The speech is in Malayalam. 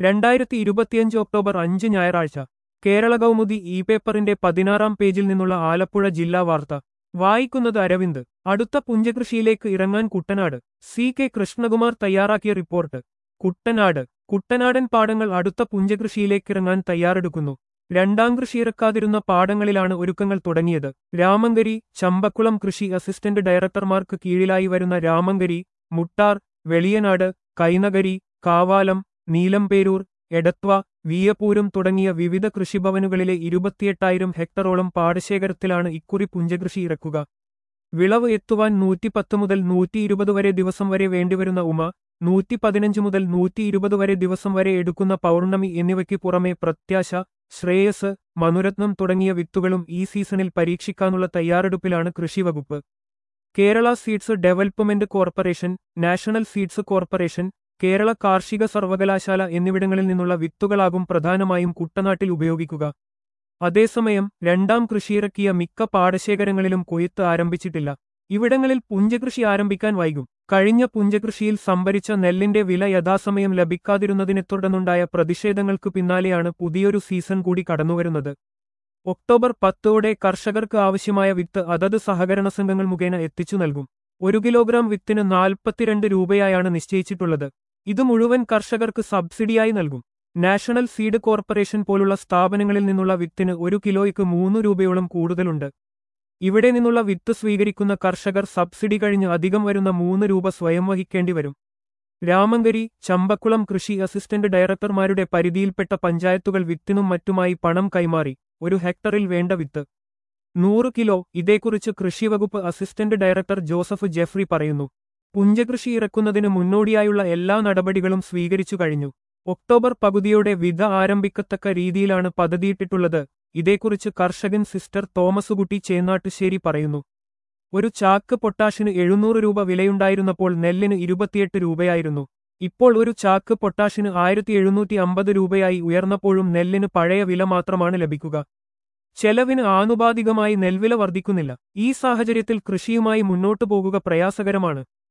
2025 ഒക്ടോബർ 5 ഞായറാഴ്ച കേരള കൗമുദി ഇ പേപ്പറിന്റെ 16-ാം പേജിൽ നിന്നുള്ള ആലപ്പുഴ ജില്ലാ വാർത്ത വായിക്കുന്നത് അരവിന്ദ്. അടുത്ത പുഞ്ചകൃഷിയിലേക്ക് ഇറങ്ങാൻ കുട്ടനാട്. സി കെ കൃഷ്ണകുമാർ തയ്യാറാക്കിയ റിപ്പോർട്ട്. കുട്ടനാടൻ പാടങ്ങൾ അടുത്ത പുഞ്ചകൃഷിയിലേക്കിറങ്ങാൻ തയ്യാറെടുക്കുന്നു. രണ്ടാം കൃഷിയിറക്കാതിരുന്ന പാടങ്ങളിലാണ് ഒരുക്കങ്ങൾ തുടങ്ങിയത്. രാമങ്കരി, ചമ്പക്കുളം കൃഷി അസിസ്റ്റന്റ് ഡയറക്ടർമാർക്ക് കീഴിലായി വരുന്ന രാമങ്കരി, മുട്ടാർ, വെളിയനാട്, കൈനകരി, കാവാലം, നീലംപേരൂർ, എടത്വ, വിയപൂരം തുടങ്ങിയ വിവിധ കൃഷിഭവനുകളിലെ 28,000 ഹെക്ടറോളം പാടശേഖരത്തിലാണ് ഇക്കുറി പുഞ്ചകൃഷി ഇറക്കുക. വിളവ് എത്തുവാൻ 110 മുതൽ 120 വരെ ദിവസം വരെ വേണ്ടിവരുന്ന ഉമ, 115 മുതൽ 120 വരെ ദിവസം വരെ എടുക്കുന്ന പൗർണമി എന്നിവയ്ക്ക് പുറമെ പ്രത്യാശ, ശ്രേയസ്, മനുരത്നം തുടങ്ങിയ വിത്തുകളും ഈ സീസണിൽ പരീക്ഷിക്കാനുള്ള തയ്യാറെടുപ്പിലാണ് കൃഷിവകുപ്പ്. Kerala seeds development corporation, national seeds corporation, Kerala കാർഷിക സർവകലാശാല എന്നിവിടങ്ങളിൽ നിന്നുള്ള വിത്തുകളാകും പ്രധാനമായും കുട്ടനാട്ടിൽ ഉപയോഗിക്കുക. അതേസമയം രണ്ടാം കൃഷിയിറക്കിയ മിക്ക പാടശേഖരങ്ങളിലും കൊയ്ത്ത് ആരംഭിച്ചിട്ടില്ല. ഇവിടങ്ങളിൽ പുഞ്ചകൃഷി ആരംഭിക്കാൻ വൈകും. കഴിഞ്ഞ പുഞ്ചകൃഷിയിൽ സംഭരിച്ച നെല്ലിന്റെ വില യഥാസമയം ലഭിക്കാതിരുന്നതിനെ തുടർന്നുണ്ടായ പ്രതിഷേധങ്ങൾക്ക് പിന്നാലെയാണ് പുതിയൊരു സീസൺ കൂടി കടന്നുവരുന്നത്. ഒക്ടോബർ 10ഓടെ കർഷകർക്ക് ആവശ്യമായ വിത്ത് അതത് സഹകരണ സംഘങ്ങൾ മുഖേന എത്തിച്ചു നൽകും. 1 കിലോഗ്രാം വിത്തിന് 42 രൂപയായാണ് നിശ്ചയിച്ചിട്ടുള്ളത്. ഇത് മുഴുവൻ കർഷകർക്ക് സബ്സിഡിയായി നൽകും. നാഷണൽ സീഡ് കോർപ്പറേഷൻ പോലുള്ള സ്ഥാപനങ്ങളിൽ നിന്നുള്ള വിത്തിന് 1 കിലോയ്ക്ക് 3 രൂപയോളം കൂടുതലുണ്ട്. ഇവിടെ നിന്നുള്ള വിത്ത് സ്വീകരിക്കുന്ന കർഷകർ സബ്സിഡി കഴിഞ്ഞ് അധികം വരുന്ന 3 രൂപ സ്വയം വഹിക്കേണ്ടി വരും. രാമങ്കരി, ചമ്പക്കുളം കൃഷി അസിസ്റ്റന്റ് ഡയറക്ടർമാരുടെ പരിധിയിൽപ്പെട്ട പഞ്ചായത്തുകൾ വിത്തിനും മറ്റുമായി പണം കൈമാറി 1 ഹെക്ടറിൽ വേണ്ട വിത്ത് 100 കിലോ. ഇതേക്കുറിച്ച് കൃഷിവകുപ്പ് അസിസ്റ്റന്റ് ഡയറക്ടർ ജോസഫ് ജെഫ്രി പറയുന്നു. പുഞ്ചകൃഷി ഇറക്കുന്നതിന് മുന്നോടിയായുള്ള എല്ലാ നടപടികളും സ്വീകരിച്ചു കഴിഞ്ഞു. ഒക്ടോബർ പകുതിയോടെ വിത ആരംഭിക്കത്തക്ക രീതിയിലാണ് പദ്ധതിയിട്ടിട്ടുള്ളത്. ഇതേക്കുറിച്ച് കർഷകൻ സിസ്റ്റർ തോമസുകുട്ടി ചേന്നാട്ടുശ്ശേരി പറയുന്നു. ഒരു ചാക്ക് പൊട്ടാഷിന് 700 രൂപ വിലയുണ്ടായിരുന്നപ്പോൾ നെല്ലിന് 28 രൂപയായിരുന്നു. ഇപ്പോൾ ഒരു ചാക്ക് പൊട്ടാഷിന് 1750 രൂപയായി ഉയർന്നപ്പോഴും നെല്ലിന് പഴയ വില മാത്രമാണ് ലഭിക്കുക. ചെലവിന് ആനുപാതികമായി നെൽവില വർദ്ധിക്കുന്നില്ല. ഈ സാഹചര്യത്തിൽ കൃഷിയുമായി മുന്നോട്ടു പോകുക പ്രയാസകരമാണ്.